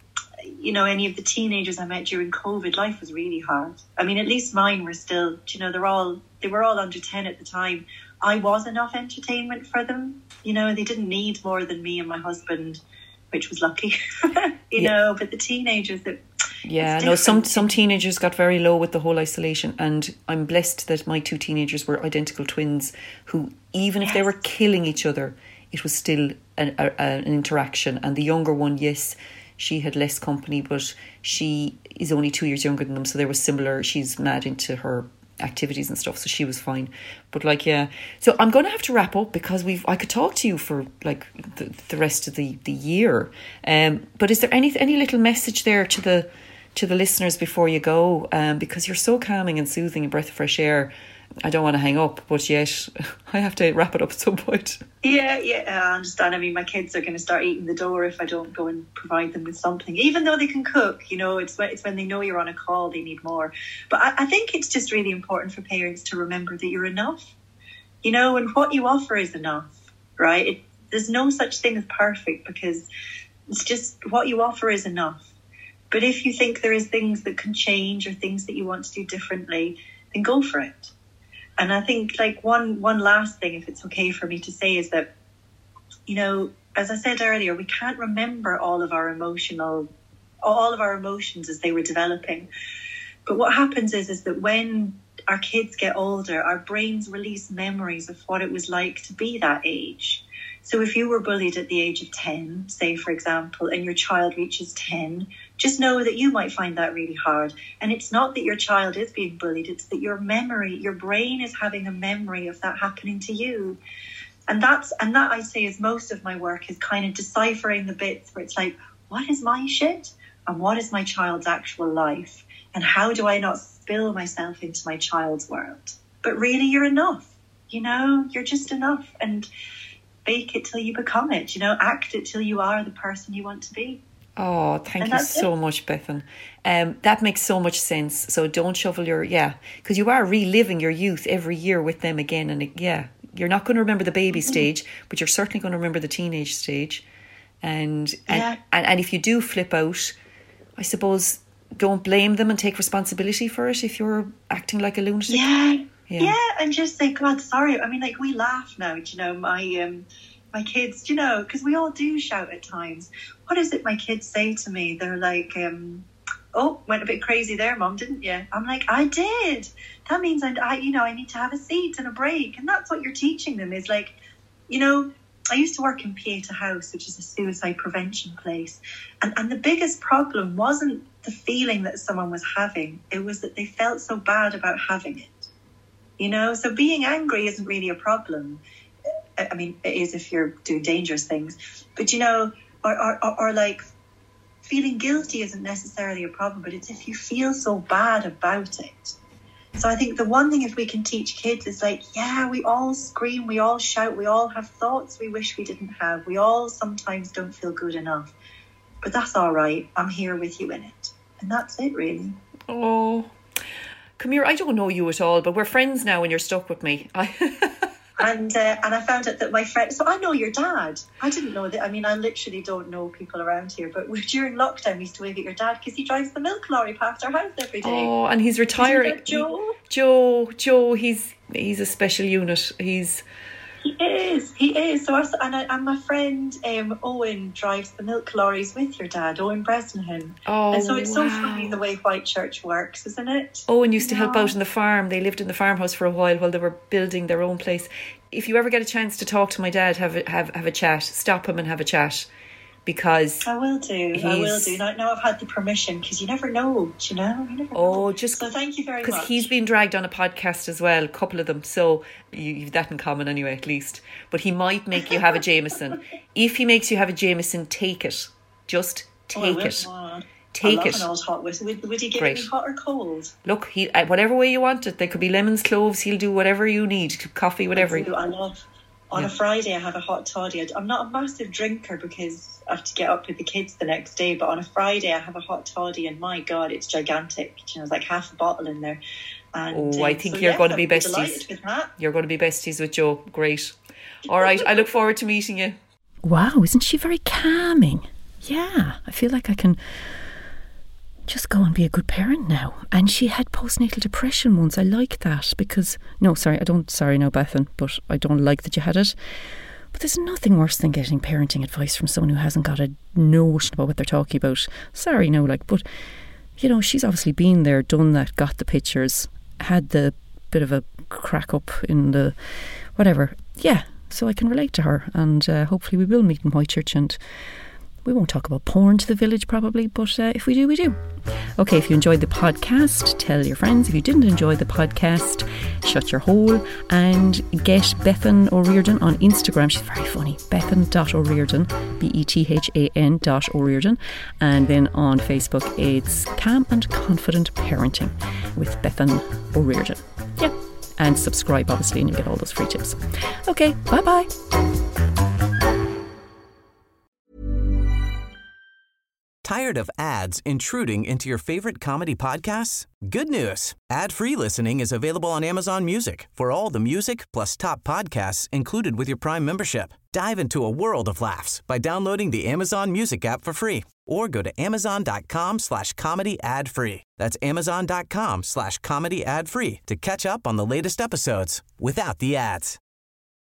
you know, any of the teenagers I met during COVID, life was really hard. I mean, at least mine were still, you know, they're all, they were all under ten at the time. I was enough entertainment for them. You know, they didn't need more than me and my husband, which was lucky, you yeah. know, but the teenagers that, yeah, no, some some teenagers got very low with the whole isolation, and I'm blessed that my two teenagers were identical twins who, even yes. if they were killing each other, it was still an, a, an interaction. And the younger one, yes, she had less company, but she is only two years younger than them, so they were similar. She's mad into her activities and stuff, so she was fine. But like, yeah, so I'm going to have to wrap up because we've I could talk to you for like the, the rest of the the year. Um, but is there any any little message there to the to the listeners before you go? Um, because you're so calming and soothing, a breath of fresh air. I don't want to hang up, but yet I have to wrap it up at some point. Yeah, yeah, I understand. I mean, my kids are going to start eating the door if I don't go and provide them with something. Even though they can cook, you know, it's when, it's when they know you're on a call, they need more. But I, I think it's just really important for parents to remember that you're enough, you know, and what you offer is enough, right? It, there's no such thing as perfect because it's just what you offer is enough. But if you think there is things that can change or things that you want to do differently, then go for it. And I think like one one last thing, if it's okay for me to say, is that, you know, as I said earlier, we can't remember all of our emotional, all of our emotions as they were developing. But what happens is, is that when our kids get older, our brains release memories of what it was like to be that age. So if you were bullied at the age of ten, say, for example, and your child reaches ten, just know that you might find that really hard. And it's not that your child is being bullied, it's that your memory, your brain is having a memory of that happening to you. And that's, and that I say is most of my work, is kind of deciphering the bits where it's like, what is my shit? And what is my child's actual life? And how do I not spill myself into my child's world? But really, you're enough. You know, you're just enough. And fake it till you become it, you know, act it till you are the person you want to be. Oh, thank you so it. much, Bethan. Um, that makes so much sense. So don't shovel your, yeah, because you are reliving your youth every year with them again. And yeah, you're not going to remember the baby mm-hmm. stage, but you're certainly going to remember the teenage stage. And, and, yeah. and, and if you do flip out, I suppose, don't blame them and take responsibility for it if you're acting like a lunatic. Yeah. Yeah. yeah, and just say, God, sorry. I mean, like, we laugh now, you know, my um, my kids, you know, because we all do shout at times. What is it my kids say to me? They're like, um, oh, went a bit crazy there, Mum, didn't you? I'm like, I did. That means, I, I, you know, I need to have a seat and a break. And that's what you're teaching them is like, you know, I used to work in Pieta House, which is a suicide prevention place. And, and the biggest problem wasn't the feeling that someone was having. It was that they felt so bad about having it. You know, so being angry isn't really a problem. I mean, it is if you're doing dangerous things. But, you know, or, or, or like feeling guilty isn't necessarily a problem, but it's if you feel so bad about it. So I think the one thing if we can teach kids is like, yeah, we all scream, we all shout, we all have thoughts we wish we didn't have. We all sometimes don't feel good enough. But that's all right. I'm here with you in it. And that's it, really. Oh, come here, I don't know you at all, but we're friends now and you're stuck with me. I And uh, and I found out that my friend, so I know your dad. I didn't know that. I mean, I literally don't know people around here, but during lockdown, we used to wave at your dad because he drives the milk lorry past our house every day. Oh, and he's retiring. Joe? Joe, Joe, he's he's a special unit. He's He is, he is. So, I, and, I, and my friend um, Owen drives the milk lorries with your dad, Owen Bresnahan. Oh, and so it's wow. so funny the way Whitechurch works, isn't it? Owen used to No. help out in the farm. They lived in the farmhouse for a while while they were building their own place. If you ever get a chance to talk to my dad, have a, have have a chat. Stop him and have a chat, because I will do. I will do. Now, now I've had the permission, because you never know. Do you know? You never Oh, know. just so thank you very much. because he's been dragged on a podcast as well, a couple of them. So you, you've that in common anyway, at least. But he might make you have a Jameson. If he makes you have a Jameson, take it. Just take oh, I will. it. Oh, Take I love it. an old hot whistle. Would, would he give Great. me hot or cold? Look, he uh, whatever way you want it. There could be lemons, cloves. He'll do whatever you need. Coffee, whatever. I do. I love. On Yeah. a Friday, I have a hot toddy. I'm not a massive drinker because I have to get up with the kids the next day. But on a Friday, I have a hot toddy, and my God, it's gigantic. You know, it's like half a bottle in there. And, Oh, I um, think so, you're yeah, going to be I'd besties. delighted with that. You're going to be besties with Joe. Great. All right. I look forward to meeting you. Wow, isn't she very calming? Yeah, I feel like I can just go and be a good parent now. And she had postnatal depression once. I like that because, no, sorry, I don't, sorry no, Bethan, but I don't like that you had it. But there's nothing worse than getting parenting advice from someone who hasn't got a notion about what they're talking about. Sorry, no, like, but, you know, she's obviously been there, done that, got the pictures, had the bit of a crack up in the whatever. Yeah, so I can relate to her, and uh, hopefully we will meet in Whitechurch, and we won't talk about porn to the village probably, but uh, if we do, we do. Okay, if you enjoyed the podcast, tell your friends. If you didn't enjoy the podcast, shut your hole and get Bethan O'Riordan on Instagram. She's very funny. Bethan dot O'Riordan, B E T H A N dot O'Riordan. And then on Facebook, it's Calm and Confident Parenting with Bethan O'Riordan. Yeah, and subscribe obviously, and you get all those free tips. Okay, bye-bye. Tired of ads intruding into your favorite comedy podcasts? Good news. Ad-free listening is available on Amazon Music for all the music plus top podcasts included with your Prime membership. Dive into a world of laughs by downloading the Amazon Music app for free or go to amazon.com slash comedy ad free. That's amazon.com slash comedy ad free to catch up on the latest episodes without the ads.